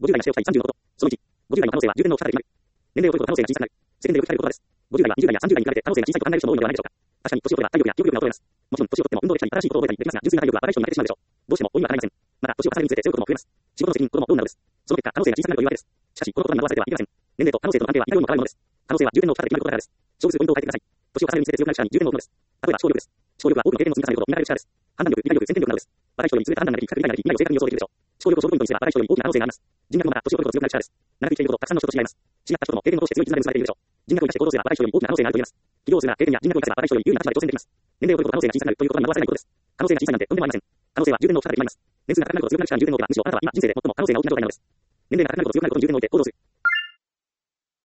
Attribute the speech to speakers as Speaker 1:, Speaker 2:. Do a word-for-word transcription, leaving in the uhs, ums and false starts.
Speaker 1: ごじゅう代がしておきたいさんじゅうのこと。そのいち、ごじゅう代の可能性はじゅうてんの二桁で決まる。年齢を超えると可能性が小さくなる。世間でよく聞かれる言葉です。ごじゅう代はにじゅう代やさんじゅう代に比べて可能性が小さいと考える人も多いのではないでしょうか。確かに年を取れば体力や記憶力が衰えます。もちろん年を取っても運動できたり新しいことを覚えたりできますが、純粋な体力は若い人に負けてしまうでしょう。どうしても老いは語られません。また、年を重ねるにつれて背負うことも増えます。仕事の責任、子供、どうなるです。その結果、可能性が小さくなるというわけです。しかし、このことが惑わせてはいけません。年齢と可能性との関係は似たようにも変わるものです。可能性はじゅうてんの二桁で決まることからです。勝負するポイントを書いてください。年を重ねるにつれて強くなる力にじゅうてんのことです。例えば、思考力です。思考力は多くの経験の積み重ねることを磨かれる力です。判断力、理解力、選択力などです。若い人より優れた判断ができ、比較理解ができ、未来を正確に予想できるでしょう。思考力を勝負ポイントにすれば若い人より大きな可能性があります。人脈もまた年を取ると強くなる力です。長く生きていること、たくさんの人と違います。違った人とも経験を通して強い絆で結ばれているでしょう。人脈を生かして行動すれば若い人より大きな可能性があると言えます。起業をするなら経験や人脈を生かせば若い人より有利な立場で挑戦できます。年齢を超えると可能性が小さくなるということに惑わせないことです。可能性が小さいなんてとんでもありません。可能性はじゅうてんの二桁で決まります。年数が高くなるほど強くなる力にじゅうてんのことはむしろあなたは今人生で最も可能性が大きな状態なのです。年齢が高くなるほど強くなることにじゅうてんにおいて行動する。